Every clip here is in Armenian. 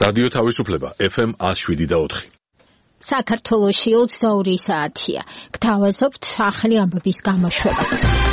რადიო თავისუფლება FM 107.4. საქართველოში 22 საათია. გთავაზობთ ახალი ამბების გამოშვებას.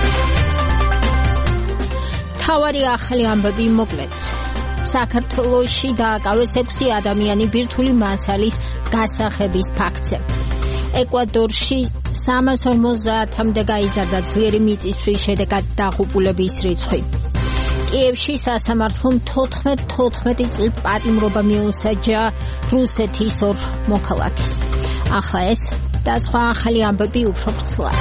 თავარი ახალი ამბები მოკლედ. საქართველოში დააკავეს 6 ადამიანი ბირთვული მასალის გასახების ფაქტზე. ეკვადორში 350-მდე გაიზარდა ძლიერი მიწისძვრის შედეგად დაღუპულების რიცხვი. კიევში სასამართლომ 14 წლით პატიმრობა მიუსაჯა რუსეთის 2 მოქალაქეს. ახლა ეს და სხვა ახალი ამბები უფრო ვრცლად.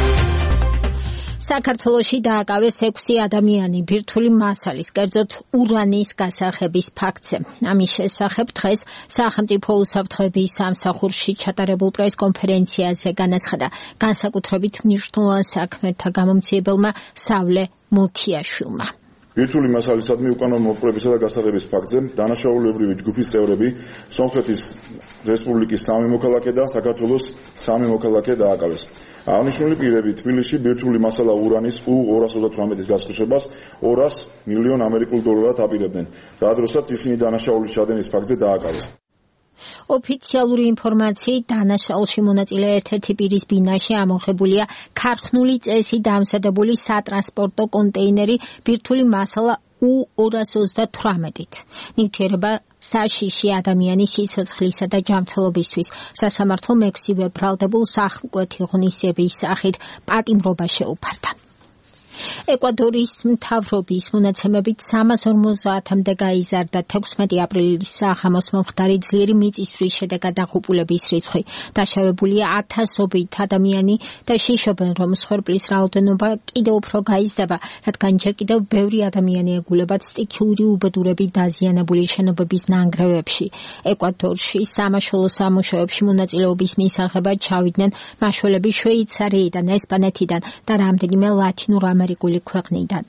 საქართველოში დააკავეს 6 ადამიანი ბირთვული მასალის, კერძოდ ურანის გასახების ფაქტზე. ამის შესახებ დღეს სახელმწიფო უსაფრთხოების სამსახურში ჩატარებულ პრესკონფერენციაზე განაცხადა განსაკუთრებით მნიშვნელოვან საქმეთა გამომცემებელმა სავლე მუთიაშვილმა. ბირთვული მასალისადმი უკანონო მოპყრობისა და გასაღების ფაქტზე დანაშაულებრივი ჯგუფის წევრები სომხეთის რესპუბლიკის 3 მოქალაქე და საქართველოს 3 მოქალაქე დააკავეს. აღნიშნული პირები თბილისში ბირთვული მასალა ურანის U-238-ის გასხუშებას 200 მილიონ ამერიკულ დოლარად აპირებდნენ, რა დროსაც ისინი დანაშაულის ჩადენის ფაქტზე დააკავეს. ოფიციალური ინფორმაციით დანაშაულში მონაწილე ერთ-ერთი პირის ბინაში ამოღებულია ქარხნული წესით დამზადებული სატრანსპორტო კონტეინერი ბირთვული მასალა U-238-ით. ნივთიერება საშიში ადამიანის სიცოცხლისა და ჯანმრთელობისთვის. სასამართლომ 6-ვე ბრალდებულს აღკვეთი ღონისძიების სახით პატიმრობა შეუფარდა. ეკვადორის მთავრობის მონაცემებით 350-მდე გაიზარდა 16 აპრილის საღამოს მომხდარი ძლიერი მიწისძვრის შედეგად დაღუპულების რიცხვი. დაშავებულია 1000-ობით ადამიანი და შიშობენ, რომ მსხვერპლის რაოდენობა კიდევ უფრო გაიზრდება, რადგან ჯერ კიდევ ბევრი ადამიანი ეგულებათ სტიქიური უბედურებით დაზიანებული შენობების ნანგრევებში. ეკვადორში სამაშველო სამუშაოებში მონაწილეობის მისაღებად ჩავიდნენ მაშველები შვეიცარიიდან, ესპანეთიდან და რამდენიმე ლათინურ ამერიკული ქვეყნიდან.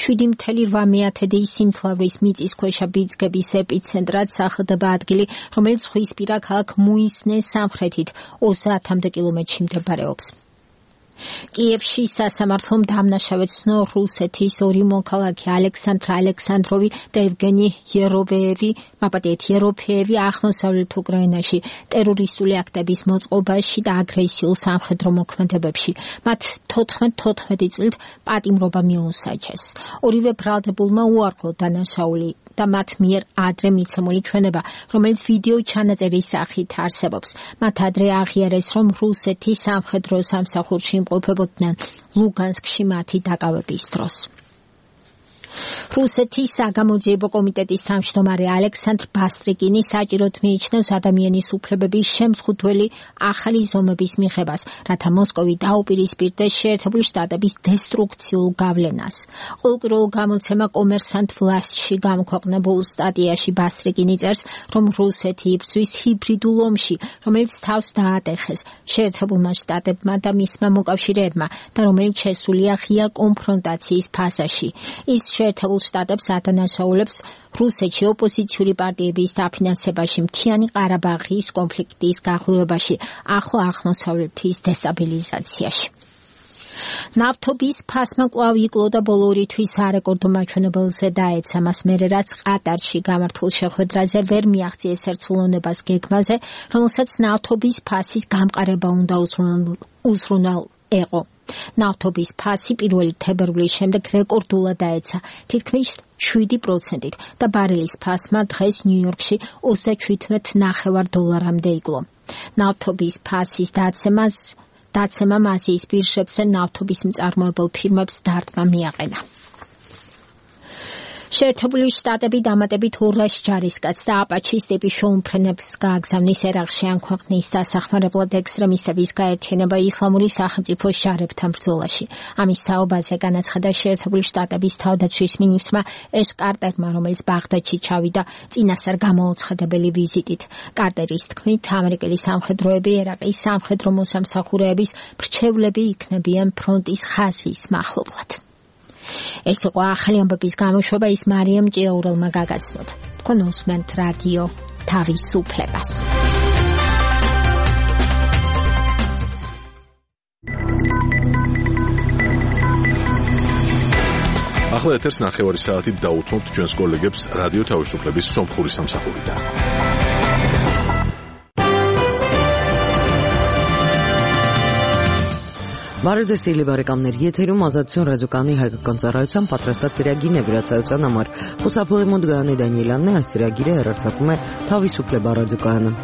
7.8 სიმძლავრის მიწისქვეშა ბიძგების ეპიცენტრად სახლდება ადგილი, რომელიც ზღვისპირა ქალაქ მუისნეს სამხრეთით 30 კილომეტრში მდებარეობს. კიევში სასამართლომ დამნაშავედ ცნო რუსეთის 2 მოქალაქე ალექსანდრა ალექსანდროვი და ევგენი ეროფეევი აღმოსავლეთ უკრაინაში ტერორისტული აქტების მოწყობაში და აგრესიულ სამხედრო მოქმედებებში. მათ 14 წლით პატიმრობა მიუსაჯეს. ორივე ბრალდებულმა უარყო დანაშაული და მათ მიერ ადრე მიცემული ჩვენება, რომელიც ვიდეო ჩანაწერის სახით არსებობს. მათ ადრე აღიარეს, რომ რუსეთის სამხედრო სამსახურში იმყოფებოდნენ ლუგანსკში მათი დაკავების დროს. რუსეთის საგამოძიებო კომიტეტის თავმჯდომარე ალექსანდრ ბასტრიკინი საჭიროდ მიიჩნევს ადამიანის უფლებების შემზღუდველი ახალი ზომების მიღებას, რათა მოსკოვი დაუპირისპირდეს შეერთებული შტატების დესტრუქციულ გავლენას. ყოველკვირეულ გამოცემა კომერსანტ ვლასტში გამოქვეყნებულ სტატიაში ბასტრიკინი წერს, რომ რუსეთი იბრძვის ჰიბრიდულ ომში, რომელიც თავს დაატეხეს შეერთებულმა შტატებმა და მისმა მოკავშირეებმა და რომელიც შესულია ღია კონფრონტაციის ფაზაში. ის შეერთებულ შტატებს ადანაშაულებს რუსეთში ოპოზიციური პარტიების დაფინანსებაში, მთიანი ყარაბაღის კონფლიქტის გაღვივებაში, ახლო აღმოსავლეთის დესტაბილიზაციაში. ნავთობის ფასმა კვლავ იკლო და ბოლო 2 თვის არეკორდო მაჩვენებელზე დაეცა მას მერე, რაც ყატარში გამართულ შეხვედრაზე ვერ მიაღწიეს ერთსულოვნებას გეგმაზე, რომელსაც ნავთობის ფასის გამყარება უნდა უზრუნველყო. ნავთობის ფასი 1 თებერვლის შემდეგ რეკორდულად დაეცა თითქმის 7%-ით და ბარელის ფასმა დღეს ნიუ-იორკში $37.5 იკლო. ნავთობის ფასის დაცემამ აზიის ბირჟებზე ნავთობის მწარმოებელ ფირმებს დარტყმა მიაყენა. შეერთებული შტატები დამატებით 200 ჯარისკაცს და აპაჩის ტიპის შეუმფრენებს გააგზავნის ერაყში ამ ქვეყნის დასახმარებლად ექსტრემისტების გაერთიანება ისლამური სახელმწიფოს ჯარებთან ბრძოლაში. ამის თაობაზე განაცხადა შეერთებული შტატების თავდაცვის მინისტრმა ეშ კარტერმა, რომელიც ბაღდადში ჩავიდა წინასწარ გამოუცხადებელი ვიზიტით. კარტერის თქმით, ამერიკელი სამხედროები ერაყის სამხედრო მოსამსახურეების მრჩევლები იქნებიან ფრონტის ხაზის მახლობლად. ეს იყო ახალი ამბების გამოშვება, ის მარიამ ჭიაურელმა გაგაცნოთ. თქვენ უსმენთ რადიო თავისუფლებას. ახლა ეთერს 9 საათით დაუთმობთ ჩვენს კოლეგებს რადიო თავისუფლების სომხური სამსახურიდან. Բարև սիրելի բարեկամներ, եթերում Ազատություն ռադիոկայանի հայկական ծառայության պատրաստած ծրագիրն է վերացայության համար։ Խոսափողի մոտ Գայանե Դանիելյանն է, այս ծրագիրը հեռարձակվում է Թավիսուփլեբա ռադիոկայանում։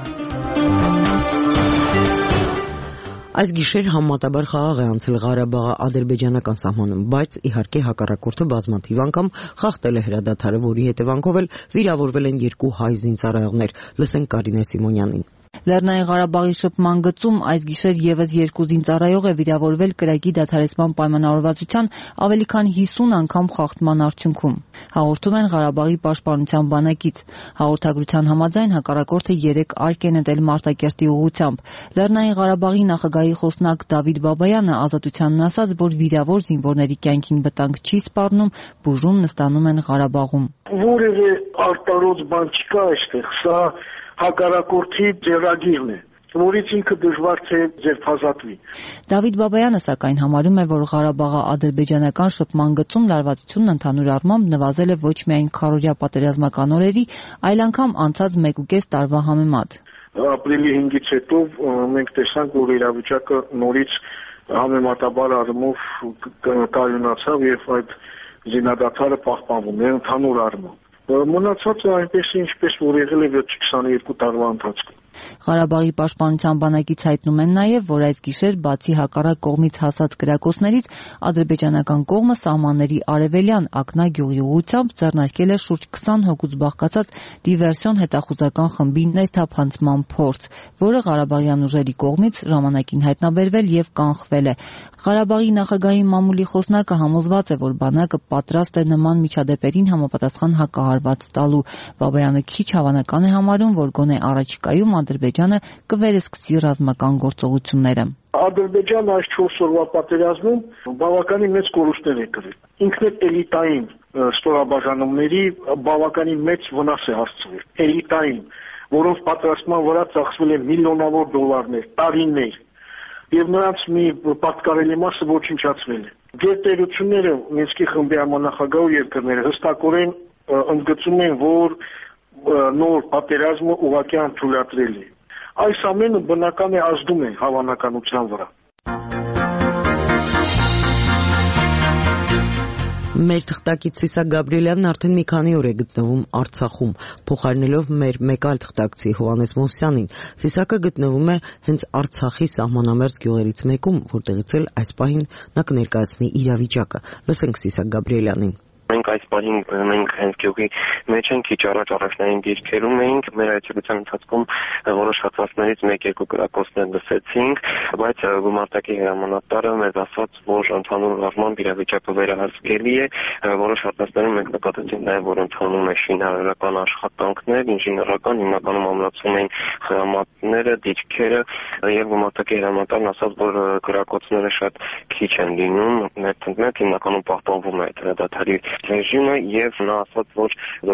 Այս գիշեր համեմատաբար խաղաղ է անցել Ղարաբաղի ադրբեջանական սահմանում, բայց իհարկե հակառակորդը բազմաթիվ անգամ խախտել է հրադադարը, որի հետևանքով էլ վիրավորվել են 2 հայ զինծառայողներ։ Լսենք Կարինե Սիմոնյանին։ Լեռնային Ղարաբաղի շփման գծում այս գիշեր եւս 2 զինծառայող է վիրավորվել կրակի դադարեցման պայմանավորվածության ավելի քան 50 անգամ խախտման արդյունքում։ Հաղորդում են Ղարաբաղի պաշտպանության բանակից։ Հաղորդագրության համաձայն հակառակորդը 3 արգ է նետել Մարտակերտի ուղղությամբ։ Լեռնային Ղարաբաղի նախագահի խոսնակ Դավիթ Բաբայանը Ազատությանն ասաց, որ վիրավոր զինվորների կյանքին վտանգ չի սպառնում, բուժում նստանում են Ղարաբաղում։ Որևէ արտարոց բան չկա այստեղ, սա հակառակորդի ձեռագիրն է, որից ինքը դժվար թե ձերբազատվի։ Դավիթ Բաբայանը սակայն համարում է, որ Ղարաբաղի ադրբեջանական շփման գծում լարվածությունն ընդհանուր առմամբ նվազել է ոչ միայն քառօրյա պատերազմական օրերի, այլ անգամ անցած 1.5 տարվա համեմատ։ Ապրիլի 5-ից հետո մենք տեսանք, որ իրավիճակը նորից համեմատաբար առումով կայունացավ եւ այդ զինադադարը պահպանվում է ընդհանուր առմամբ։ Մնացածը այնպես ինչպես որ եղել է 22 տարվա ընթացքում։ Ղարաբաղի պաշտպանության բանակից հայտնում են նաև, որ այս գիշեր բացի հակառակ կողմից հասած կրակոցներից ադրբեջանական կողմը սահմանների արևելյան Ակնա գյուղի ուղղությամբ ձեռնարկել է շուրջ 20 հոգուց բաղկացած դիվերսիոն հետախուզական խմբի ներթափանցման փորձ, որը ղարաբաղյան ուժերի կողմից ժամանակին հայտնաբերվել եւ կանխվել է։ Ղարաբաղի նախագահի մամուլի խոսնակը համոզված է, որ բանակը պատրաստ է նման միջադեպերին համապատասխան հակահարված տալու։ Բաբայանը քիչ հավանական է համարում, որ գոնե առաջիկայում Ադրբեջանը կվերսկսի ռազմական գործողությունները։ Ադրբեջանը այս 4 օրվա պատերազմում բավականին մեծ կորուստներ է կրել։ Ինքն է էլիտային ստորաբաժանումների բավականին մեծ վնաս է հասցրել։ Էլիտային, որոնց պատրաստման վրա ծախսվել է միլիոնավոր դոլարներ, տարիներ, եւ նրանց մի պատկառելի մասը ոչնչացվել է։ Գերտերությունները Մինսկի խմբի համանախագահ երկրները հստակորեն ընդգծում են, որ նոր պատերազմը ուղղակի անթույլատրել է։ Այս ամենը բնական է ազդում է հավանականության վրա։ Մեր թղթակից Սիսակ Գաբրիելյանն արդեն մի քանի օր է գտնվում Արցախում, փոխարինելով մեր մեկ այլ թղթակցի Հովհաննես Մովսյանին։ Սիսակը գտնվում է հենց Արցախի սահմանամերձ գյուղերից մեկում, որտեղից էլ այս պահին նա կներկայացնի իրավիճակը։ Լսենք Սիսակ Գաբրիելյանին։ Մենք այս պահին մենք հենց գյուղի մեջ ենք, քիչ առաջ առաջնային դիրքերում էինք, մեր այցելության ընթացքում որոշ հատվածներից 1-2 կրակոցներ լսեցինք, բայց գումարտակի հրամանատարը մեզ ասաց, որ ընդհանուր առմամբ իրավիճակը վերահսկելի է, որոշ հատվածներում մենք նկատեցինք նաև, որ ընթանում է շինարարական աշխատանքներ, ինժեներական, հիմնականում ամրացում են խրամատները, դիրքերը, եւ գումարտակի հրամանատարն ասաց, որ կրակոցները շատ քիչ են լինում, մեր հիմնականում պահպանվում է հրադադարի ռեժիմը եւ նա ասաց, որ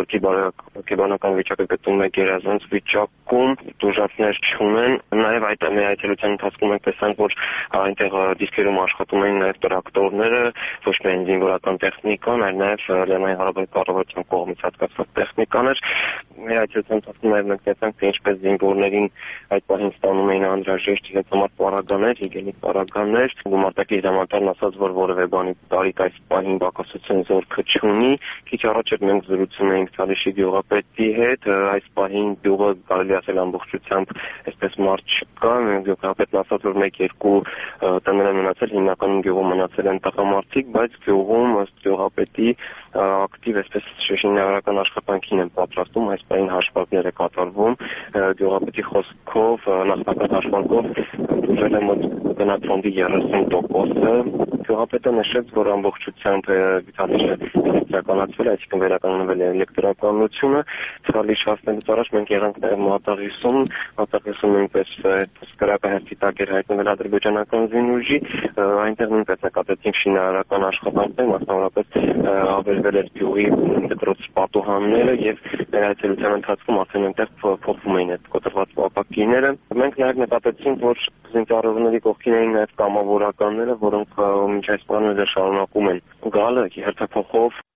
զորքի վիճակը գտնվում է գերազանց վիճակում, դժվարներ չունեն։ Նաեւ այդ այցելության ընթացքում մենք տեսանք, որ այնտեղ դիսկերում աշխատում են նաեւ տրակտորները, ոչ միայն զինվորական տեխնիկան, այլ նաեւ Լեռնային Ղարաբաղի կառավարության կողմից հատկացված տեխնիկաներ։ Մեր այցելության ընթացքում նաեւ մենք տեսանք, թե ինչպես զինվորներին այդ պահին ստանում էին անհրաժեշտ իրենց համար պարագաներ, հիգիենիկ պարագաներ։ Գումարտակի հրամանատարն ասաց, որ որևէ բանի տարիք այս պահին բակասության զորքը չունի։ Քիչ առաջ մենք զրուցում էինք Ցալիշի գյուղապետի հետ, այս պահին գյուղը կարելի ասել ամբողջությամբ այսպես մարդ չկա, գյուղապետն ասաց, որ 1-2 տներ են մնացել, հիմնականում գյուղում մնացել են տղամարդիկ, բայց գյուղում ըստ գյուղապետի ակտիվ այսպես շինարարական աշխատանքին են պատրաստում, այս պահին հաշվարկներ է կատարվում, գյուղապետի խոսքով նախնական հաշվարկով ուժել է մոտ գնացքոնդի 30%-ը։ Գյուղապետը նշեց, որ ամբողջությամբ Ցալիշը էլեկտրականացվել, այսինքն վերականգնվել է էլեկտրականությունը։ Ցալիշ հասնելուց առաջ մենք եղանք նաև Մատաղիսում նույնպես կրակը հերթի տակ էր հայտնվել ադրբեջանական զինուժի, այնտեղ նույնպես նկատեցինք շինարարական աշխատանքներ, մասնավորապես ավերվել էր գյուղի դպրոց պատուհանները եւ մեր այցելության ընթացքում արդեն այնտեղ փոխվում էին այդ կոտրված ապակիները։ Մենք նաև նկատեցինք, որ զինծառայողների կողքին էին նաև կամավորականները, որոնք մինչ այս բանը շարունակում են գալը հերթափոխով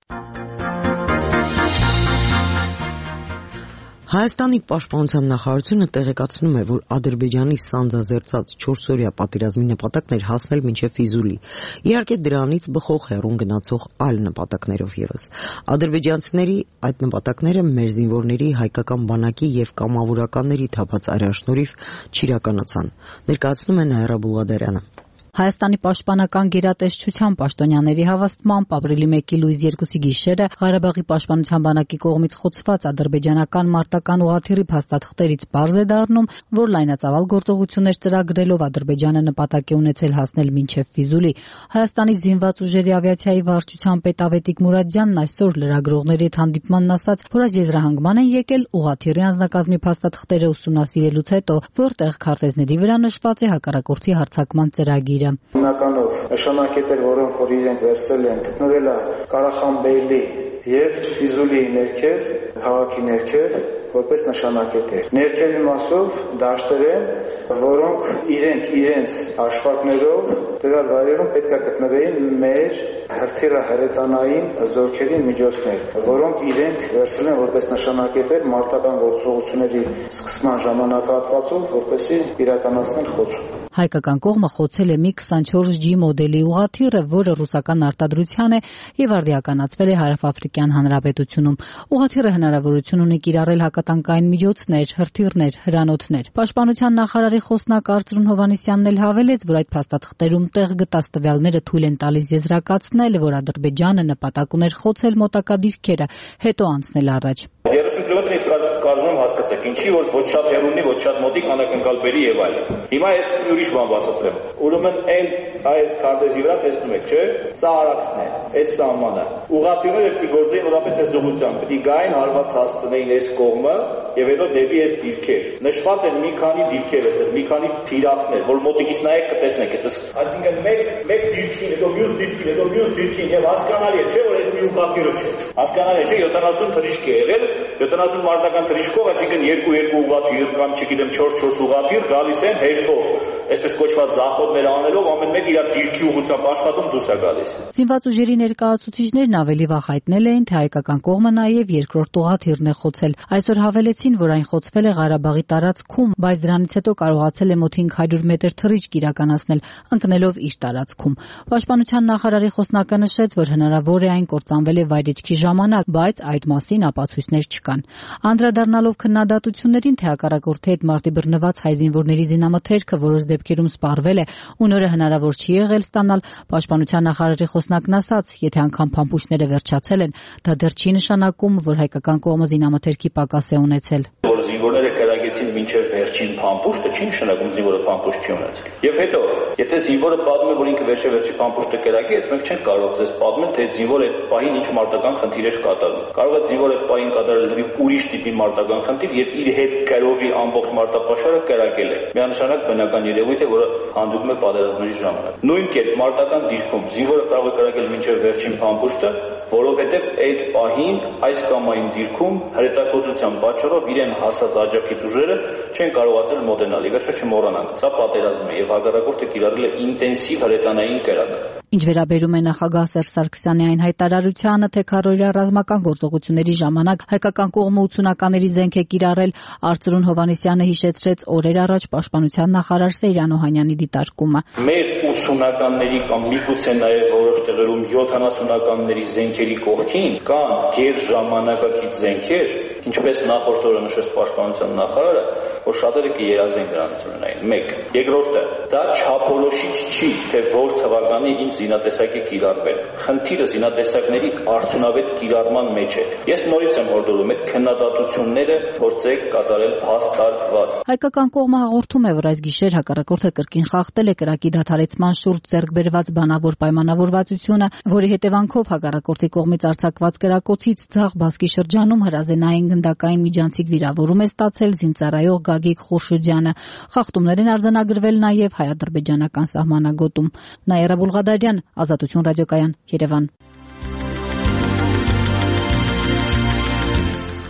Հայաստանի պաշտպանության նախարարությունը տեղեկացնում է, որ Ադրբեջանի սանձազերծած 4-օրյա պատերազմի նպատակն էր հասնել մինչև Ֆիզուլի, իհարկե դրանից բխող հեռուն գնացող այլ նպատակներով ևս։ Ադրբեջանցիների այդ նպատակները մեր զինվորների, հայկական բանակի եւ կամավորականների թափած արյաշնորհիվ չիրականացան, ներկայացնում է Նաիրա Բուլղադարյանը։ Հայաստանի պաշտպանական գերատեսչության պաշտոնյաների հավաստմամբ ապրիլի 1-ի լույս 2-ի գիշերը Ղարաբաղի պաշտպանության բանակի կողմից խոցված ադրբեջանական մարտական ուղղաթիռի փաստաթղթերից պարզ է դառնում, որ լայնածավալ գործողություններ ծրագրելով Ադրբեջանը նպատակ է ունեցել հասնել մինչև Ֆիզուլի։ Հայաստանի զինված ուժերի ավիացիայի վարչության պետ Ավետիք Մուրադյանն այսօր լրագրողների հետ հանդիպմանն ասաց, որ այս եզրահանգման են եկել ուղղաթիռի անձնակազմի փաստաթղթերը ուսումնասիրելուց հետո, որտեղ քարտեզների վրա նշված է հակառակորդի հարձակման ծրագիրը։ Հիմնականով նշանակետեր, որոնք որ իրենք վերցրել են, գտնվել է Ղարախանբեյլի եւ Ֆիզուլի ներքև, քաղաքի ներքև, որպես նշանակետեր։ Ներքևի մասով դաշտեր են, որոնք իրենց աշխատներով տվյալ վայրերում պետք է գտնվեին մեր հրթիռահրետանային զորքերի միջոցներ, որոնք իրենք վերցրել են որպես նշանակետեր մարտական գործողությունների սկսման ժամանակահատվածով, որպեսզի իրականացնեն խոցում։ Հայկական կողմը խոցել է մի 24G մոդելի ուղղաթիռը, որը ռուսական արտադրության է եւ արդիականացվել է Հարավաֆրիկյան Հանրապետությունում։ Ուղղաթիռը հնարավորություն ունի կիրառել հակատանկային միջոցներ, հրթիռներ, հրանոթներ։ Պաշտպանության նախարարի խոսնակ Արծրուն Հովհաննիսյանն էլ հավելեց, որ այդ փաստաթղթերում տեղ գտած տվյալները թույլ են տալիս եզրակացնել, որ Ադրբեջանը նպատակ ուներ խոցել մոտակա դիրքերը, հետո անցնել առաջ։ 30 կիլոմետրն իսկ կարծում եմ հասկացեք, ինչի որ ոչ շատ հեռունի, ոչ շատ մոտիկ անակնկալ բերի եւ այլն։ Հիմա ես ուրիշ բան բացատրեմ։ Ուրեմն այս քարտեզի վրա տեսնում եք, չէ՞, սա Արաքսն է, այս սահմանը։ Ուղղաթիռները պետք է գործեին որպես այս ուղղությամբ, պետք է գային հարված հասցնեին այս կողմը եւ հետո դեպի այս դիրքեր։ Նշված են մի քանի դիրքեր այստեղ, մի քանի թիրախներ, որ մոտիկից նայեք կտեսնեք, այսպես, այսինքն մեկ դիրքին, հետո մյուս դիրքին, հետո մյուս դիրքին եւ հասկանալի է, չէ՞ որ այս մի ուղղաթիռը չէ։ Հասկանալի է, չէ՞, 70 թռիչք է եղել, 70 մարտական թռիչքով, այսինքն 2 ուղղաթիռ կամ չգիտեմ 4 ուղղաթիռ գալիս են հեշտով, այսպես կոչված զախոտներ անելով ամեն մեկ իր դիրքի ուղղությամբ աշխատում դուրս է գալիս։ Զինված ուժերի ներկայացուցիչներն ավելի վաղ հայտնել էին, թե հայկական կողմը նաև երկրորդ ուղղաթիռն է խոցել։ Այսօր հավելեցին, որ այն խոցվել է Ղարաբաղի տարածքում, բայց դրանից հետո կարողացել է մոտ 500 մետր թռիչք իրականացնել, ընկնելով իր տարածքում։ Պաշտպանության նախարարի խոսնակը նշեց, որ հնարավոր է այն կործանվել է վայրեջքի ժամանակ, բայց այդ մասին ապացույցներ չկան։ Անդրադառնալով քննադատություններին, թե հակառակորդի հետ մարտի բռնված հայ զինվորների զինամթերքը որոշ դեպքերում սպառվել է ու նորը հնարավոր չի եղել ստանալ, պաշտպանության նախարարի խոսնակն ասաց, եթե անգամ փամփուշտները վերջացել են, դա դեռ չի նշանակում, որ հայկական կողմը զինամթերքի պակաս է ունեցել։ Որ զինվորները կրակեցին մինչև վերջին փամփուշտը, չի նշանակում զինվորը փամփուշտ չի ունեցել։ Եվ հետո, եթե զինվորը պատմում է, որ ինքը վերջի փամփուշտը կրակեց, մենք չենք կարող ձեզ պատմել, թե զինվորը այդ պահին ինչ մարտական խնդիր էր կատարում։ Կարող է զինվորը այդ պահին կատարել ուրիշ տիպի մարտական խնդիր եւ իր հետ կրովի ամբողջ մարտապաշարը կրակել է։ Միանշանակ բնական երևույթ է, որը հանդիպում է պատերազմների ժամանակ։ Նույն կերպ մարտական դիրքում զինվորը կարող է կրակել մինչև վերջին փամփուշտը, որովհետեւ այդ պահին այս կամ այն դիրքում հրետակոծության պատճառով իրեն հասած աջակից ուժերը չեն կարողացել մոտենալ։ Իվերջո չմոռանանք, սա պատերազմ է եւ հակառակորդը կիրառել է ինտենսիվ հրետանային կրակ։ Ինչ վերաբերում է նախագահ Սերժ Սարգսյանի այն հայտարարությանը, թե քարոզիա ռազմական գործողությունների ժամանակ հայկական կողմը 80-ականների զենք է կիրառել, Արծրուն Հովհաննիսյանը հիշեցրեց օրեր առաջ պաշտպանության նախարար Սեյրան Օհանյանի դիտարկումը։ Մեր 80-ականների կամ միգուցե նաև որոշ տեղերում 70-ականների զենքերի կողքին կան գերժամանակակից զենքեր, ինչպես նախորդ օրը նշեց պաշտպանության նախարարը, որ շատերը կերազեն դրանից ունենային։ 1. Երկրորդը, դա չափորոշիչ չի, թե որ թվականի ինչ զինատեսակ է կիրառվել։ Խնդիրը զինատեսակների արդյունավետ կիրառման մեջ է։ Ես նորից եմ հորդորում այդ քննադատությունները փորձեք կատարել հաստատված։ Հայկական կողմը հաղորդում է, որ այս գիշեր հակառակորդը կրկին խախտել է կրակի դադարեցման շուրջ ձեռք բերված բանավոր պայմանավորվածությունը, որի հետևանքով հակառակորդի կողմից արձակված կրակոցից ձախ բասկի շրջանում հրազենային գնդակային միջանցիկ վիրավորում է ստացել զինծառայող Գագիկ Խուրշուդյանը։ Խախտումներ են արձանագրվել նաև հայ-ադրբեջանական սահմանագոտում։ Նաիրա Բուլղադարյան, Ազատություն ռադիոկայան, Երևան։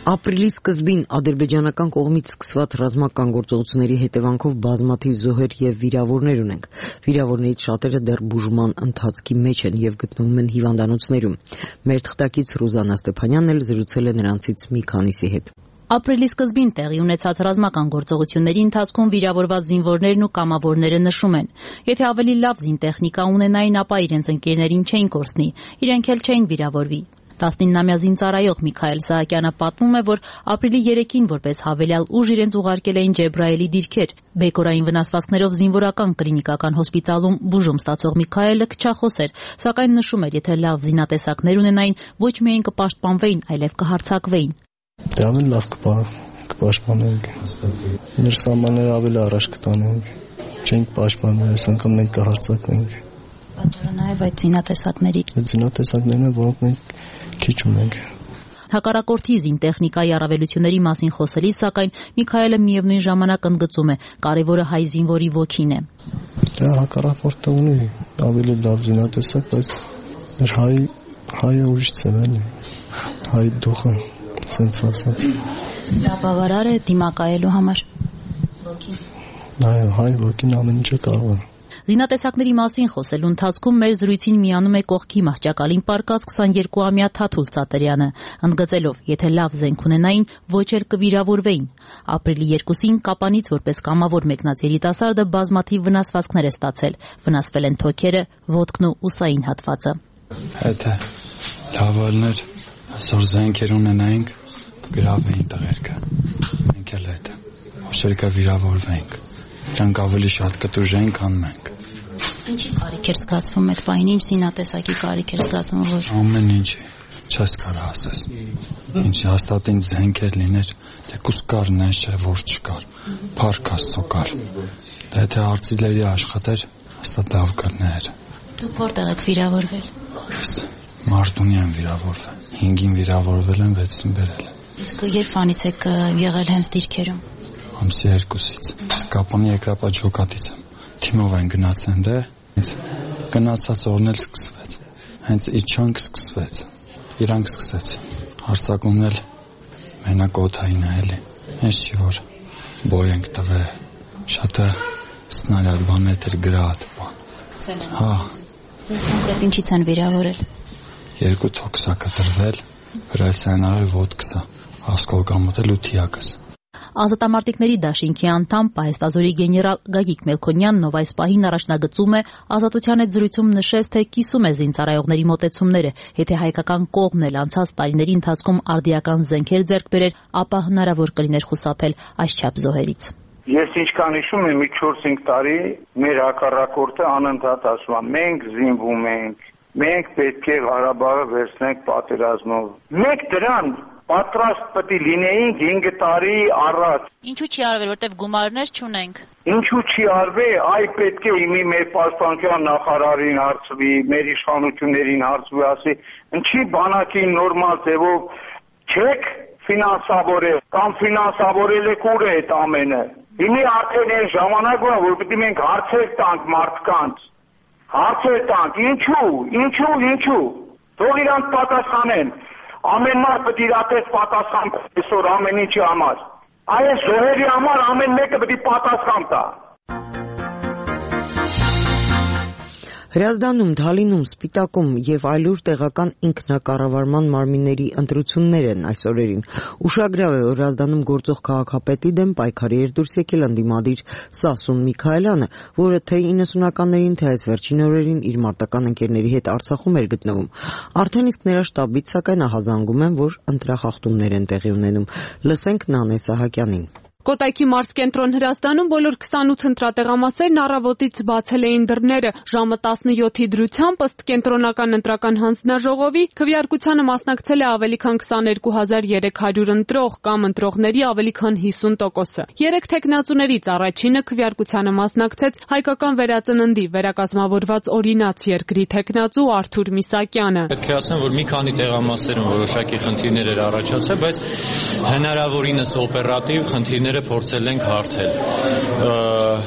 Ապրիլի սկզբին ադրբեջանական կողմից սկսված ռազմական գործողությունների հետևանքով բազմաթիվ զոհեր եւ վիրավորներ ունենք։ Վիրավորներից շատերը դեռ բուժման ընթացքի մեջ են եւ գտնվում են հիվանդանոցներում։ Մեր թղթակից Ռուզանա Ստեփանյանն էլ զրուցել է նրանցից մի քանիսի հետ։ Ապրիլի սկզբին տեղի ունեցած ռազմական գործողությունների ընթացքում վիրավորված զինվորներն ու կամավորները նշում են. Եթե ավելի լավ զինտեխնիկա ունենային, ապա իրենց ընկերներին չէին կորցնի, իրենք էլ չէին վիրավորվի։ 19-ամյա զինծառայող Միքայել Սահակյանը պատմում է, որ ապրիլի 3-ին որպես հավելյալ ուժ իրենց ուղարկել էին Ջեբրայելի դիրքեր։ Բեկորային վնասվածքներով զինվորական կլինիկական հոսպիտալում բուժում ստացող Միքայելը քչախոս էր, սակայն նշում էր, եթե լավ զինատեսակներ ունենային, ոչ միայն կպաշտպանվեին, այլև կհարձակվեին։ Դե ավելի լավ կպաշտպանենք։ Մեր սահմանները ավելի առաջ կտանենք։ Չենք պաշտպանվել, այս անգամ մենք կհարձակվենք։ Պատճառը նաև այդ զինատեսակների։ Այդ զինատեսակներն են, որոնք մենք քիչ ունենք։ Հակառակորդի զինտեխնիկայի առավելությունների մասին խոսելիս, սակայն Միքայելը միևնույն ժամանակ ընդգծում է, կարևորը հայ զինվորի ոգին է։ Դա հակառակորդը ունի ավելի լավ զինատեսակ, բայց մեր հայը ուրիշ ծնվել է։ Հայ դուխը, ասենց ասած։ Դա բավարար է դիմակայելու համար։ Ոգին։ Այո, հայ ոգին ամեն ինչը կարող է։ Զինատեսակների մասին խոսելու ընթացքում մեր զրույցին միանում է կողքի մահճակալին պառկած 22-ամյա Թաթուլ Ծատերյանը, ընդգծելով, եթե լավ զենք ունենային, ոչ էլ կվիրավորվեին։ Ապրիլի 2-ին Կապանից որպես կամավոր մեկնած երիտասարդը բազմաթիվ վնասվածքներ է ստացել։ Վնասվել են թոքերը, ոտքն ու ուսային հատվածը։ Եթե լավ ալներ, այսօր զենքեր ունենայինք, գրավեին տղերքը։ Մենք էլ հետ, ոչ էլ կվիրավորվեինք։ Դրանք ավելի շատ կտուժեին, քան մենք։ Ինչի կարիք էր զգացվում այդ պահին, ինչ զինատեսակի կարիք էր զգացվում, որ ամեն ինչի, չես կարող ասես։ Ինչ հաստատ ինձ զենքեր լիներ, թեկուզ կար, նես չէ, որ չկար, փառք Աստծո կար։ Դա եթե արտիլերիա աշխատեր, հաստատ լավ կլիներ։ Դուք որտեղ եք վիրավորվել։ Ես Մարտունի եմ վիրավորվել, 5-ին վիրավորվել եմ, 6-ին բերել։ Իսկ երբ եք եղել հենց դիրքերում։ Ամսի 2-ից։ Կապանի երկրապատ ջոկատից եմ։ Թիմով են գնաց այնտեղ, հենց գնացած օրն էլ սկսվեց։ Հենց իջանք սկսվեց։ Իրանք սկսեց։ Հարձակումն էլ մենակ օդային է էլի։ Հենց չի որ բոյ ենք տվել։ Շատը սնարյադ բաներ էր գրած բան։ Հա։ Ձեզ կոնկրետ ինչից են վիրավորել։ 2 թոքսա կտրվել, վրայսանարի ոտքսա, ասկոլկամոտել ու թիակս։ Ազատամարտիկների դաշինքի անդամ Պահեստազորի գեներալ Գագիկ Մելքոնյանն, ով այս պահին առաջնագծում է, Ազատության հետ զրույցում նշեց, թե կիսում է զինծառայողների մոտեցումները, եթե հայկական կողմն էլ անցած տարիների ընթացքում արդիական զենքեր ձեռք բերեր, ապա հնարավոր կլիներ խուսափել այսչափ զոհերից։ Ես ինչքան հիշում եմ, մի 4-5 տարի մեր հակառակորդը անընդհատ ասում է, մենք զինվում ենք, մենք պետք է Ղարաբաղը վերցնենք պատերազմով։ Մենք դրան պատրաստ պետք է լինեինք 5 տարի առաջ։ Ինչու չի արվել, որտեվ գումարներ չունենք։ Ինչու չի արվել, այ պետք է իմի մեր պաշտպանության նախարարին հարցվի, մեր իշխանություններին հարցվի, ասի, ինչի բանակին նորմալ ձևով չեք ֆինանսավորել կամ ֆինանսավորել եք ուր է այդ ամենը։ Իմի արդեն այն ժամանակն է, որ պետք է մենք հարցեր տանք մարդկանց։ Հարցեր տանք, ինչու։ Թող իրանք պատասխանեն։ Ամեն մարդ պետք է իրատես պատասխան այսօր ամեն ինչի համար։ Այս զոհերի համար ամեն մեկը պետք է պատասխան տա։ Հրազդանում, Դալինում, Սպիտակում եւ այլուր տեղական ինքնակառավարման մարմինների ընտրություններ են այս օրերին։ Ուշագրավ է, որ Հրազդանում գործող քաղաքապետի դեմ պայքարի էր դուրս եկել ընդդիմադիր Սասուն Միքայելյանը, որը թե 90-ականներին, թե այս վերջին օրերին իր մարտական ընկերների հետ Արցախում էր գտնվում։ Արդեն իսկ նրա շտաբից սակայն ահազանգում են, որ ընտրախախտումներ են տեղի ունենում։ Լսենք Նանե Սահակյանին։ Կոտայքի մարզկենտրոն Հրազդանում բոլոր 28 ընտրատեղամասերն առավոտից բացել էին դռները։ Ժամը 17-ի դրությամբ ըստ կենտրոնական ընտրական հանձնաժողովի քվեարկությանը մասնակցել է ավելի քան 22300 ընտրող կամ ընտրողների ավելի քան 50%-ը։ 3 թեկնածուներից առաջինը քվեարկությանը մասնակցեց հայկական վերածննդի վերակազմավորված օրինաց երկրի թեկնածու Արթուր Միսակյանը։ Պետք է ասեմ, որ մի քանի տեղամասերում որոշակի խնդիրներ էր առաջացել, բայց հնարավորինս օպերատիվ խնդիրներ փորձել ենք հարթել։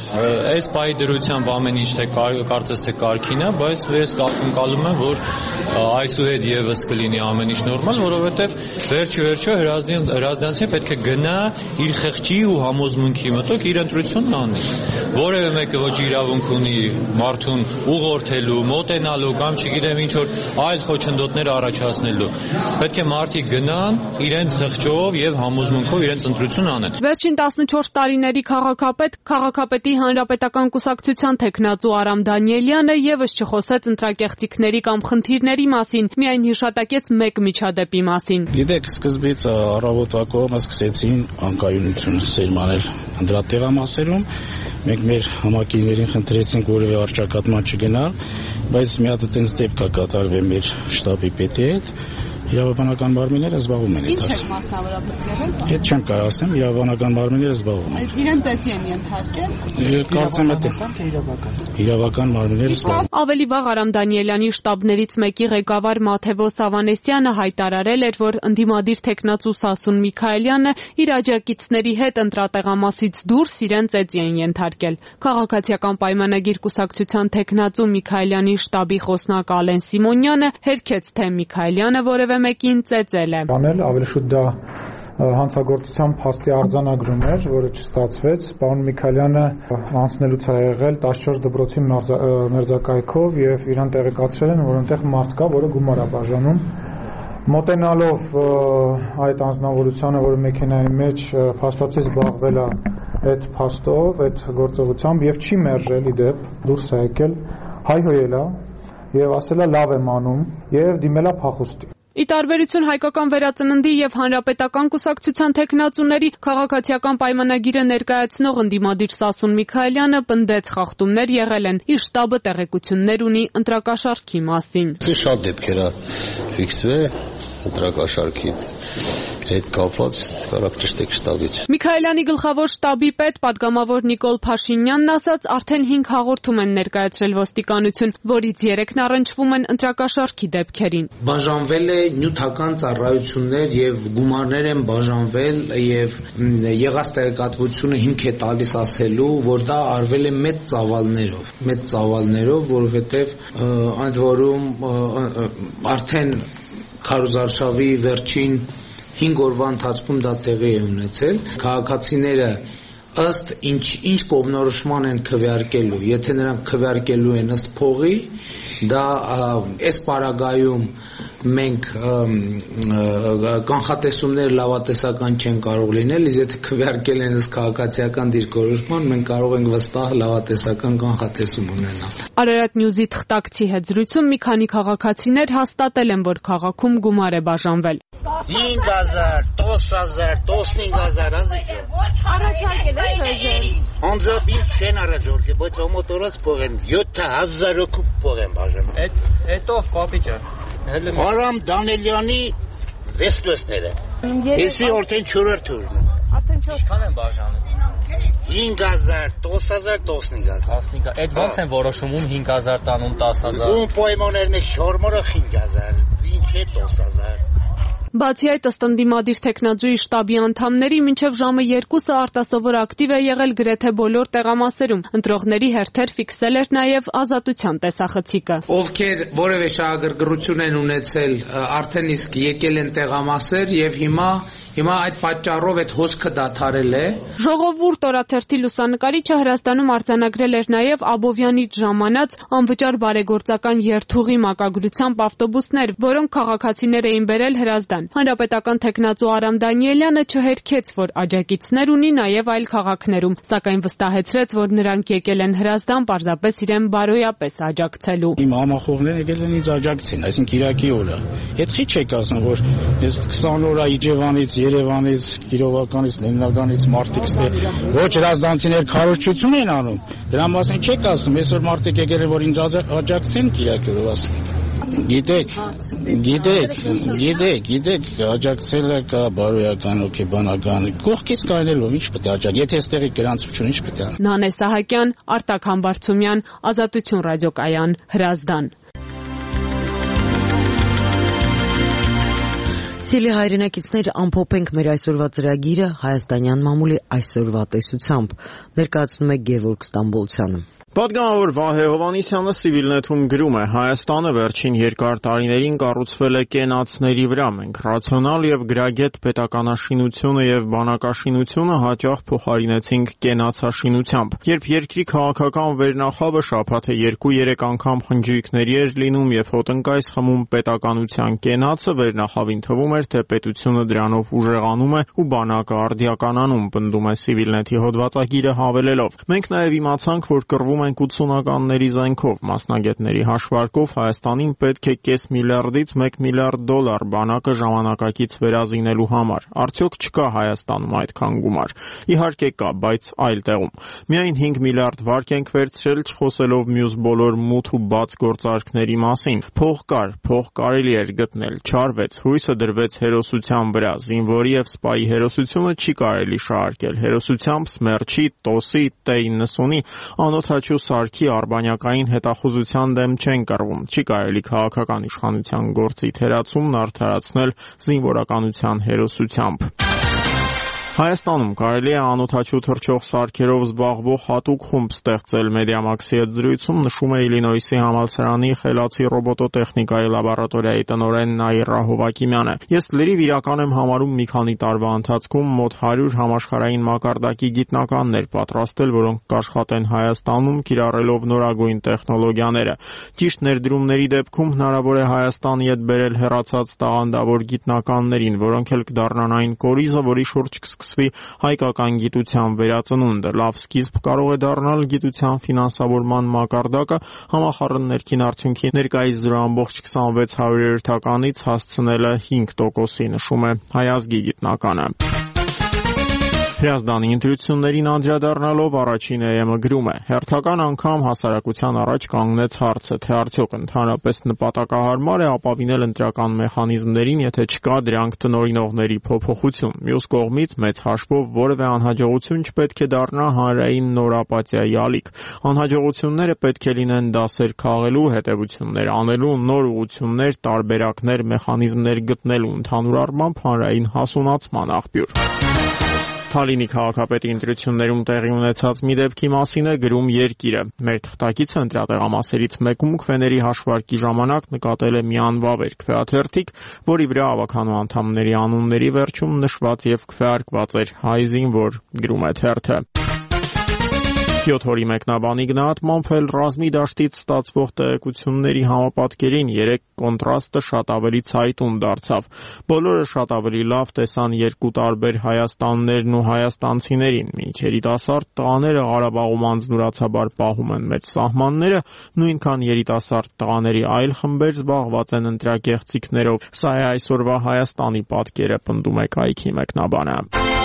Այս պայի դրությամբ ամեն ինչ կարծես թե կարգին է, բայց ես ակնկալում եմ, որ այսուհետ եւս կլինի ամեն ինչ նորմալ, որովհետեւ վերջը հրազդանցին պետք է գնա իր խղճի ու համոզմունքի մտок իր ընտրությունն անի։ Որևէ մեկը ոչ իրավունք ունի մարդուն ուղղորդելու, մոտենալու կամ չգիտեմ ինչ որ այլ խոչընդոտներ առաջացնելու։ Պետք է մարդիկ գնան իրենց խղճով եւ համոզմունքով իրենց ընտրություն անեն։ Վերջին 14 տարիների քաղաքապետի հանրապետական կուսակցության տեխնացու Արամ Դանիելյանը եւս չխոսեց ընտրակեղծիքների կամ խնդիրների մասին, միայն հիշատակեց մեկ միջադեպի մասին։ Գիտեք, սկզբից առավոտվա կողմը սկսեցին անկայունություն սերմանել ընտրատեղամասերում։ Մենք մեր համակիներին խնդրեցինք որևէ առճակատման չգնալ, բայց մի հատ այդպես դեպք է կատարվել մեր շտաբի պետի հետ։ Իրավաբանական մարմինները զբաղվում են։ Ինչ է մասնավորապես եղել։ Այդ չեմ կարող ասեմ, իրավաբանական մարմինները զբաղվում են։ Իրենց էցի են ենթարկել։ Կարծեմ թե իրավական մարմինները զբաղվում։ Ավելի վաղ Արամ Դանիելյանի շտաբներից մեկի ղեկավար Մաթևոս Ավանեսյանը հայտարարել էր, որ ընդդիմադիր տեխնացու Սասուն Միքայելյանը իր աջակիցների հետ ընտրատեղամասից դուրս իրենց էցի են ենթարկել։ Քաղաքացիական պայմանագիր կուսակցության տեխնացու Միքայելյանի շտաբի խոսնակ Ալեն Սիմոնյանը հերքեց, թե Միքայելյանը որևէ մեկին ծեծել է։ Ավելի շուտ դա հանցագործության փաստի արձանագրում էր, որը չստացվեց։ Պարոն Միքայելյանը անցնելուց է եղել 14 դպրոցի մերձակայքով եւ իրան տեղեկացրել են, որ այնտեղ մարդ կա, որը գումար է բաժանում։ Մոտենալով այդ անձնավորությանը, որը մեքենայի մեջ փաստացի զբաղվել է այդ փաստով, այդ գործողությամբ եւ չի մերժել իդեպ, դուրս է եկել, հայհոյել է եւ ասել է լավ եմ անում եւ դիմել է փախուստի։ Ի տարբերություն հայկական վերածննդի եւ հանրապետական կուսակցության տեխնացուների քաղաքացիական պայմանագիրը ներկայացնող ընդդիմադիր Սասուն Միքայելյանը պնդեց խախտումներ եղել են, իր շտաբը տեղեկություններ ունի ընտրակաշառքի մասին։ Շատ դեպքեր է ֆիքսվել ընտրակաշառքի հետ կապված կարակ ճշտեք շտաբից։ Միքայելյանի գլխավոր շտաբի պետ պատգամավոր Նիկոլ Փաշինյանն ասաց, արդեն 5 հաղորդում են ներկայացրել ոստիկանություն, որից 3-ն առնչվում են ընտրակաշառքի դեպքերին։ Բաժանվել է նյութական ծառայություններ եւ գումարներ են բաժանվել եւ եղած տեղեկատվությունը հիմք է տալիս ասելու, որ դա արվել է մեծ ծավալներով, որովհետեւ ընդ որում արդեն քարոզարշավի վերջին 5 օրվա ընթացքում դա տեղի է ունեցել։ Քաղաքացիները ըստ ինչ կողմնորոշման են քվեարկելու, եթե նրանք քվեարկելու են ըստ փողի, դա այս պարագայում մենք կանխատեսումներ լավատեսական չեն կարող լինել, իսկ եթե քվեարկել են ըստ քաղաքացիական դիրքորոշման, մենք կարող ենք վստահ լավատեսական կանխատեսում ունենալ։ Արարատ Նյուզի թղթակցի հետ զրույցում մի քանի քաղաքացիներ հաստատել են, որ քաղաքում գումար է բաժանվել։ 5000, 10000, 15000 ազգ։ Ոչ առաջարկել են Անձամբ չեն առաջարկել, բայց մոտորած փող են 7000 փող են բաժանում։ Այդ ով պապիճը։ Արամ Դանիելյանի վեստոսները։ Էսի օրտեն 4-րդ турն։ Արդեն 4 քան են բաժանում։ 5000, 10000, 15000։ Այդ ո՞նց են որոշումում 5000 տանում 10000։ Ում պայմաններն է շորմորը 5000, ինչ է 10000։ Բացի այդ, ըստ ընդդիմադիր տեխնացուի շտաբի անդամների, մինչև ժամը 2-ը արտասովոր ակտիվ է եղել գրեթե բոլոր տեղամասերում։ Ընտրողների հերթեր ֆիքսել էր նաև Ազատության տեսախցիկը։ Ովքեր որևէ շահագրգռություն են ունեցել, արդեն իսկ եկել են տեղամասեր եւ հիմա այդ պատճառով այդ հոսքը դադարել է։ Ժողովուրդ օրաթերթի լուսանկարիչը Հրազդանում արձանագրել էր նաև Աբովյանից ժամանած անվճար բարեգործական երթուղի մակագրությամբ ավտոբուսներ, որոնք քաղաքացիներ էին բերել Հրազդան։ Հանրապետական տեխնացու Արամ Դանիելյանը չհերքեց, որ աջակիցներ ունի նաև այլ քաղաքներում, սակայն վստահեցրեց, որ նրանք եկել են Հրազդան պարզապես իրեն բարոյապես աջակցելու։ Իմ համախոհներն եկել են ինձ աջակցին, այսինքն Կիրակի օրը։ Այդ քիչ եք ասում, որ ես 20 օր Իջևանից, Երևանից, Կիրովականից, Լենինականից մարդիկ ոչ հրազդանցիներ քարոզչություն են անում։ Դրա մասին չեք ասում, այսօր մարդիկ եկել են, որ ինձ աջակցեն Կիրակի օրը ասում։ Գիտեք, աջակցելը կա բարոյական, հոգեբանական, կողքից կանելով ինչ պետք է աջակ, եթե այստեղի գրանցություն ինչ պետք է։ Նանե Սահակյան, Արտակ Համբարձումյան, Ազատություն ռադիոկայան, Հրազդան։ Սիրելի հայրենակիցներ, ամփոփենք մեր այսօրվա ծրագիրը հայաստանյան մամուլի այսօրվա տեսությամբ։ Ներկայացնում է Գևորգ Ստամբոլցյանը։ Պատգամավոր Վահե Հովհաննիսյանը Civilnet-ում գրում է. Հայաստանը վերջին երկար տարիներին կառուցվել է կենացների վրա։ Մենք ռացիոնալ եւ գրագետ պետականաշինությունը եւ բանակաշինությունը հաճախ փոխարինեցինք կենացաշինությամբ։ Երբ երկրի քաղաքական վերնախավը շաբաթը 2-3 անգամ խնջույքների էր լինում եւ հոտնկայս խմում պետականության կենացը, վերնախավին թվում էր, թե պետությունը դրանով ուժեղանում է ու բանակը արդիականանում, պնդում է Civilnet-ի հոդվածագիրը հավելելով. Մենք նաեւ իմացանք, որ կռվում ենք 80-ականների զենքով, մասնագետների հաշվարկով Հայաստանին պետք է կես միլիարդից 1 միլիարդ դոլար բանակը ժամանակակից վերազինելու համար։ Արդյոք չկա Հայաստանում այդքան գումար։ Իհարկե կա, բայց այլ տեղում։ Միայն 5 միլիարդ վարկ ենք վերցրել, չխոսելով մյուս բոլոր մութ ու բաց գործարքների մասին։ Փող կար, փող կարելի էր գտնել, չարվեց, հույսը դրվեց հերոսության վրա։ Զինվորի եւ սպայի հերոսությունը չի կարելի շահարկել։ Հերոսությամբ Սմերչի, Տոսի, T90-ի անօթաչու սարքի արբանյակային հետախուզության դեմ չեն կռվում։ Չի կարելի քաղաքական իշխանության գործի թերացումն արդարացնել զինվորականության հերոսությամբ։ Հայաստանում կարելի է անօթաչու թռչող սարքերով զբաղվող հատուկ խումբ ստեղծել։ Մեդիամաքսի հետ զրույցում նշում է Իլինոյսի համալսարանի խելացի ռոբոտոտեխնիկայի լաբորատորիայի տնօրեն Նաիրա Հովակիմյանը։ Ես լրիվ իրական եմ համարում մի քանի տարվա ընթացքում մոտ 100 համաշխարհային մակարդակի գիտնականներ պատրաստել, որոնք կաշխատեն Հայաստանում, կիրառելով նորագույն տեխնոլոգիաները։ Ճիշտ ներդրումների դեպքում հնարավոր է Հայաստանի հետ բերել հեռացած տաղանդավոր գիտնականներին, որոնք էլ կդառնան այն կորիզը, որի շուրջ կսկսվի հայկական գիտության վերածնունդը։ Լավ սկիզբ կարող է դառնալ գիտության ֆինանսավորման մակարդակը համախառն ներքին արդյունքի ներկայիս 0.26%-ից հասցնելը 5%-ի, նշում է Հայ ազգի գիտնականը։ Հրազդանի ընտրություններին անդրադառնալով առաջին ԵՄ գրում է. հերթական անգամ հասարակության առաջ կանգնեց հարցը, թե արդյոք ընդհանրապես նպատակահարմար է ապավինել ընտրական մեխանիզմներին, եթե չկա դրանք տնօրինողների փոփոխություն։ Մյուս կողմից մեծ հաշվով որևէ անհաջողություն չպետք է դառնա հանրային նորապատիայի ալիք։ Անհաջողությունները պետք է լինեն դասեր քաղելու, հետևություններ անելու, նոր ուղղություններ, տարբերակներ, մեխանիզմներ գտնելու, ընդհանուր առմամբ հանրային հասունացման աղբյուր։ Թալինի քաղաքապետի ընտրություններում տեղի ունեցած մի դեպքի մասին է գրում Երկիրը։ Մեր թղթակիցը ընտրատեղամասերից մեկում քվեների հաշվարկի ժամանակ նկատել է մի անվավեր քվեաթերթիկ, որի վրա ավականու անդամների անունների վերջում նշված եւ քվեարկված էր հայ զինվոր, գրում է թերթը։ 7 օրի մեկնաբանի գնահատմամբ էլ ռազմի դաշտից ստացվող տեղեկությունների համապատկերին 3 կոնտրաստը շատ ավելի ցայտուն դարձավ։ Բոլորը շատ ավելի լավ տեսան երկու տարբեր Հայաստաններն ու հայաստանցիներին։ Մինչ երիտասարդ տղաները Ղարաբաղում անձնուրացաբար պահում են մեծ սահմանները, նույնքան երիտասարդ տղաների այլ խմբեր զբաղված են ընտրակեղծիքներով։ Սա է այսօրվա Հայաստանի պատկերը, պնդում է կայքի մեկնաբանը։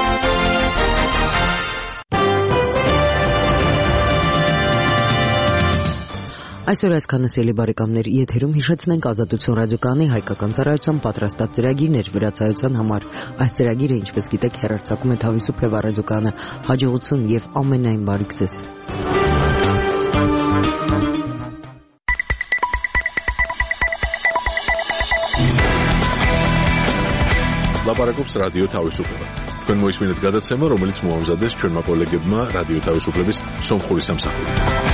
Այսօր այսքանը սիրելի բարեկամներ, եթերում հիշեցնենք Ազատություն ռադիոկայանի հայկական ծառայության պատրաստած ծրագիրներ վրացայության համար։ Այս ծրագիրը, ինչպես գիտեք, հեռարձակում է Թավիսուփլեվա ռադիոկայանը։ Հաջողություն եւ ամենայն բարիք ձեզ։ Լապարակობს ռադիո Թավիսուփլեվա։ Քան մոյս մինուտ գադացեմը, რომელიც մոհամզադես չորմա կոլեգեբմա ռադիո Թավիսուփլեվիս Սոմխորի Սամսախուրի։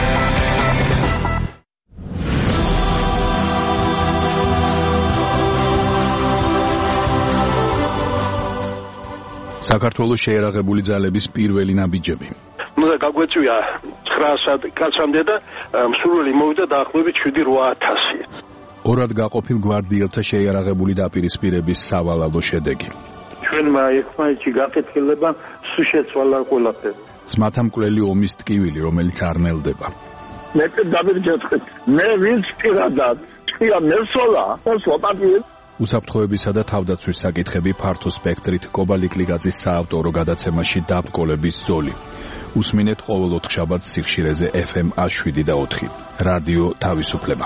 საქართველოს შეიარაღებული ძალების პირველი ნაბიჯები. გაგვეწვია 900 კაცამდე და მსურველი მოვიდა დაახლოებით 7-8000. ორად გაყოფილ გვარდიელთა შეიარაღებული დაპირისპირების სავალალო შედეგი. ჩვენმა ერთმანეთში გაკეთილება სულ შეცვალა ყველაფერი. ძმათა მკვლელი ომის ტკივილი, რომელიც არ ნელდება. მე დავირჯეთყეთ. მე ვინც პირადად ჭია მესოლა, სლოპატიე უსაფრთხოებისა და თავდაცვის საკითხები ფართო სპექტრით კობალიკლიგაძის საავტორო გადაცემაში დაბრკოლების ზოლი. უსმინეთ ყოველ ოთხშაბათს სიხშირეზე FM 107.4. რადიო თავისუფლება.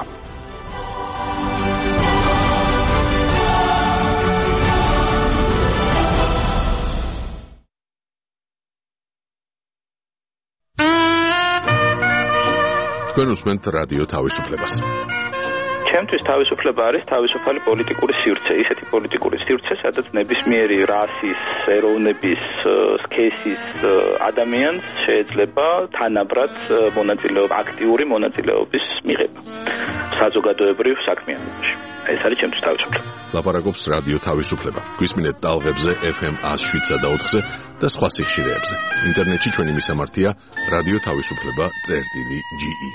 თქვენ უსმენთ რადიო თავისუფლებას. ჩემთვის თავისუფლება არის თავისუფალი პოლიტიკური სივრცე, ისეთი პოლიტიკური სივრცე, სადაც ნებისმიერი რასის, ეროვნების, სქესის ადამიანს შეიძლება თანაბრად აქტიური მონაწილეობის მიღება საზოგადოებრივ საქმიანობაში. ეს არის ჩემთვის თავისუფლება. ლაპარაკობს რადიო თავისუფლება. გვისმინეთ ტალღებზე FM 107.4-ზე და სხვა სიხშირეებზე. ინტერნეტში ჩვენი მისამართია რადიო თავისუფლება.ge.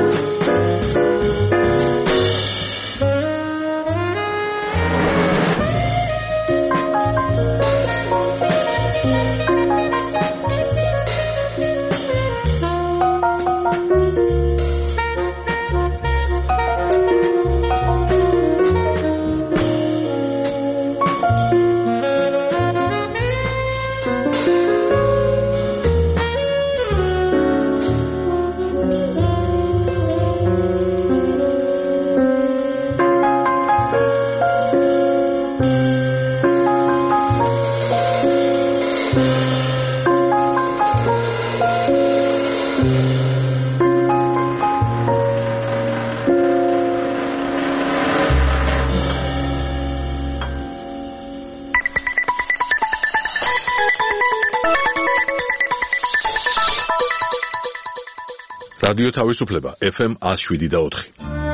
რადიო თავისუფლება FM 107.4.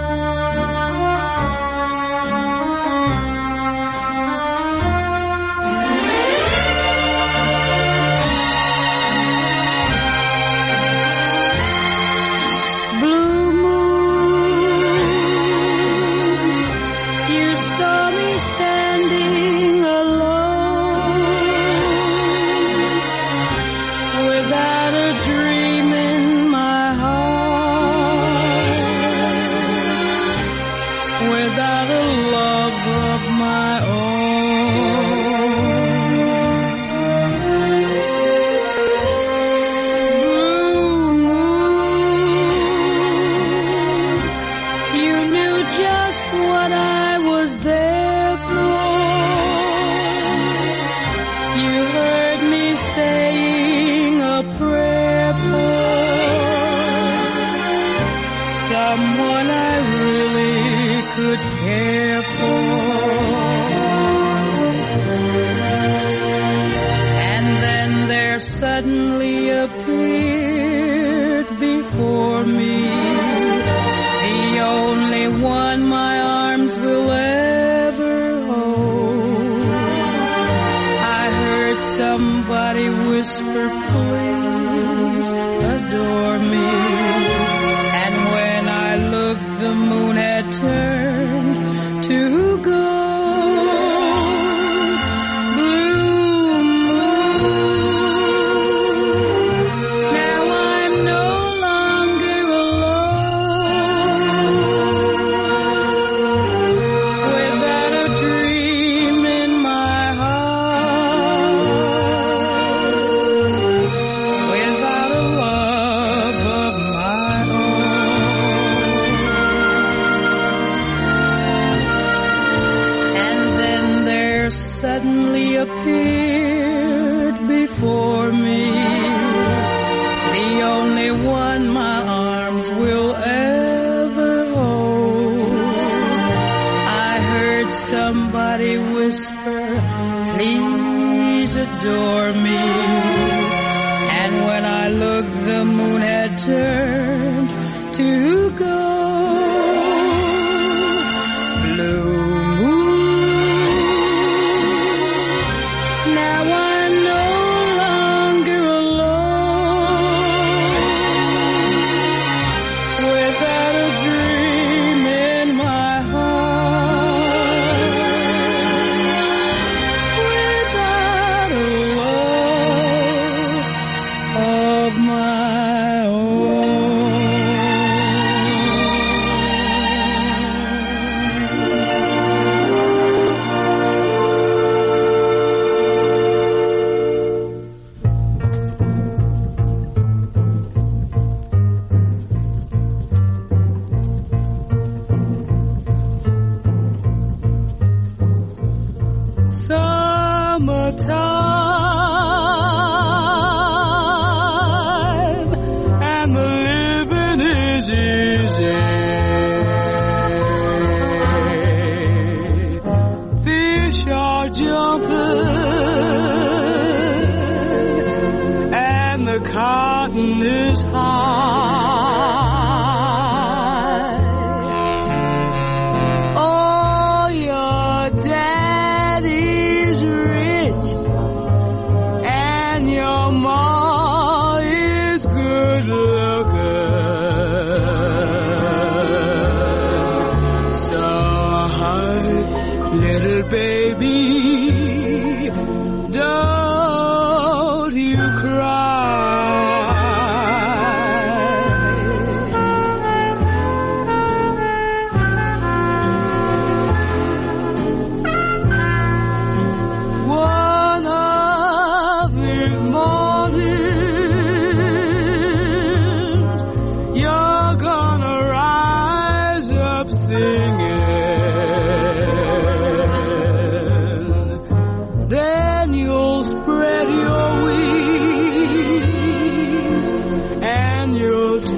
Suddenly appeared before me, the only one my arms will ever hold. I heard somebody whisper, please adore me, and when I looked, the moon had turned to gold. Suddenly appeared before me, the only one my arms will ever hold. I heard somebody whisper, please adore me, and when I looked, the moon had turned to gold. Blue summertime, and the living is easy. Fish are jumping, and the cotton is high. Oh, your daddy's rich, and your ma is good looking.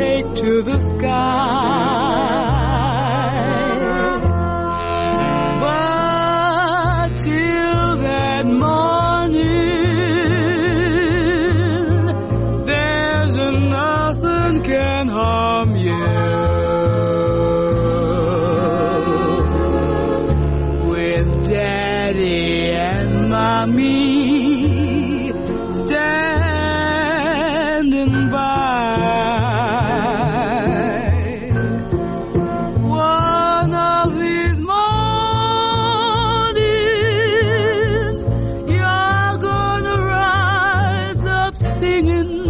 take to the sky. But till that morning, there's nothing can harm you. With Daddy and Mommy standing by, one of these mornings you're gonna rise up singing.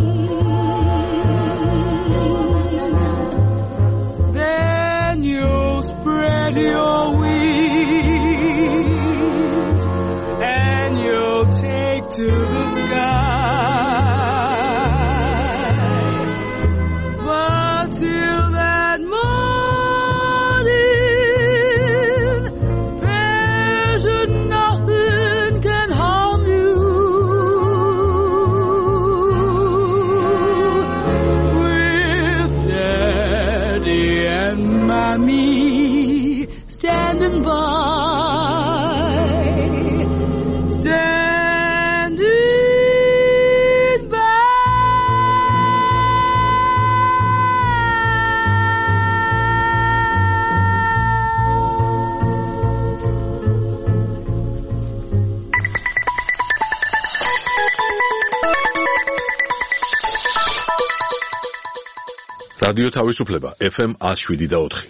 Then you'll spread your wings and you'll take to the sky. But till that morning, there's nothing can harm you. With Daddy and Mommy standing by, standing by. რადიო თავისუფლება FM 107.4.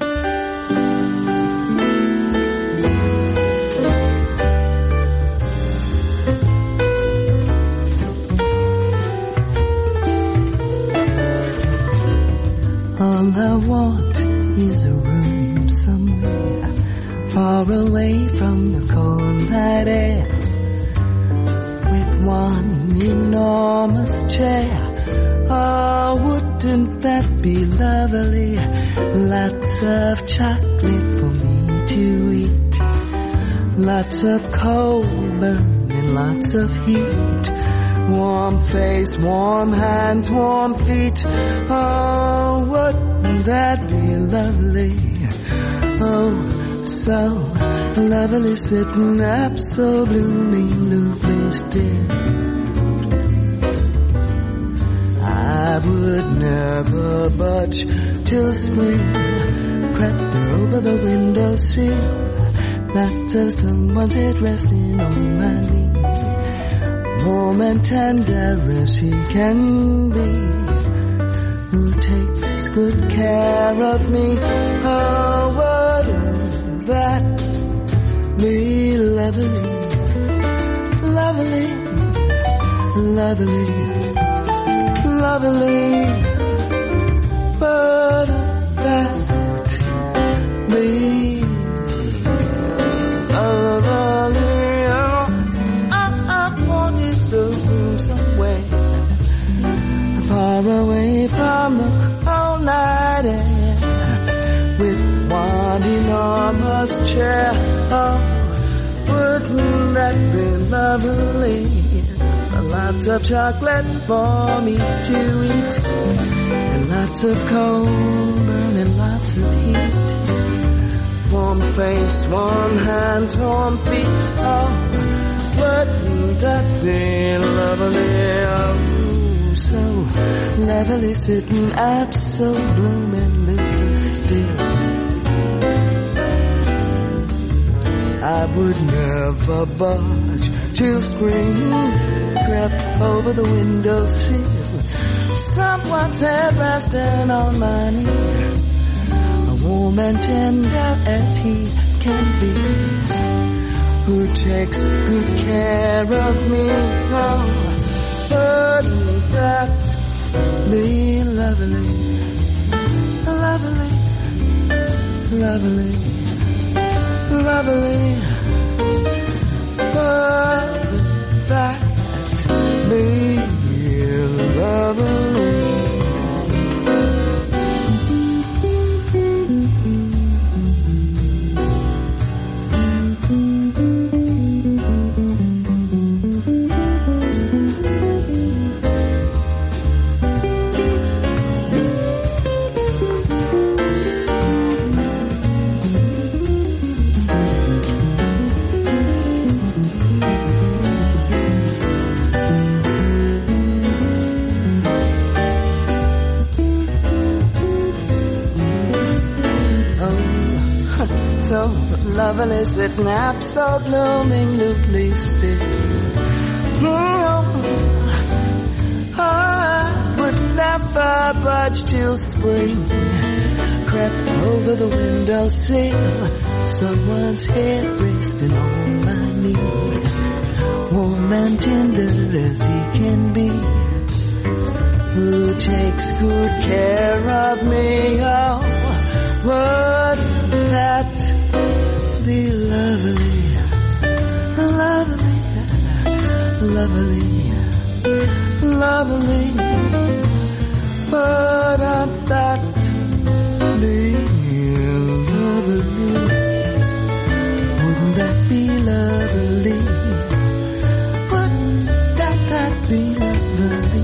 All I want is a room somewhere far away from the cold night air, with one enormous chair. Oh, wouldn't that be lovely? Lots of chocolate for me to eat, lots of coal burning, lots of heat, warm face, warm hands, warm feet. Oh, wouldn't that be lovely? Oh, so lovely, sitting absolutely still. I would never budge till spring crept over the windowsill, not till someone's head resting on my knee, warm and tender as he can be, who takes good care of me. Oh, wouldn't that be lovely, lovely, lovely, lovely? But that be lovely. I wanted to room somewhere far away from the cold night air, with one enormous chair. Oh, wouldn't that be lovely? Lots of chocolate for me to eat, and lots of coal burning, lots of heat, warm face, warm hands, warm feet. Oh, wouldn't that be lovely? Oh, so lovely, sitting absolutely still. I would never budge till spring crept over the windowsill, someone's head resting on my knee, warm and tender as he can be, who takes good care of me. Oh, wouldn't that be lovely, lovely, lovely, lovely? Wouldn't that be lovely? so lovely, sitting absolutely still. I would never budge till spring crept over the windowsill. Someone's head resting on my knee, warm and tender as he can be. Who takes good care of me? Oh, would that be lovely, lovely, lovely, lovely? Would that be lovely? Wouldn't that be lovely? Would that be lovely?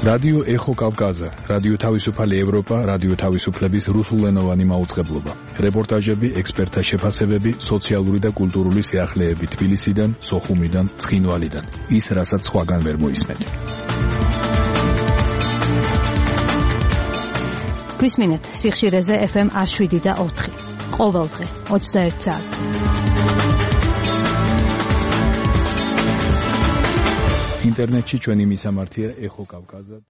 რადიო ეხო კავკაზა, რადიო თავისუფალი ევროპა, რადიო თავისუფლების რუსულენოვანი მაუწყებლობა. რეპორტაჟები, ექსპერტთა შეფასებები, სოციალური და კულტურული სიახლეები თბილისიდან, სოხუმიდან, ცხინვალიდან. ის, რასაც სხვაგან ვერ მოისმენთ. გვისმინეთ სიხშირეზე FM 107.4. ყოველდღე 21 საათს. ინტერნეტში ჩვენი მისამართია ეხო კავკაზა.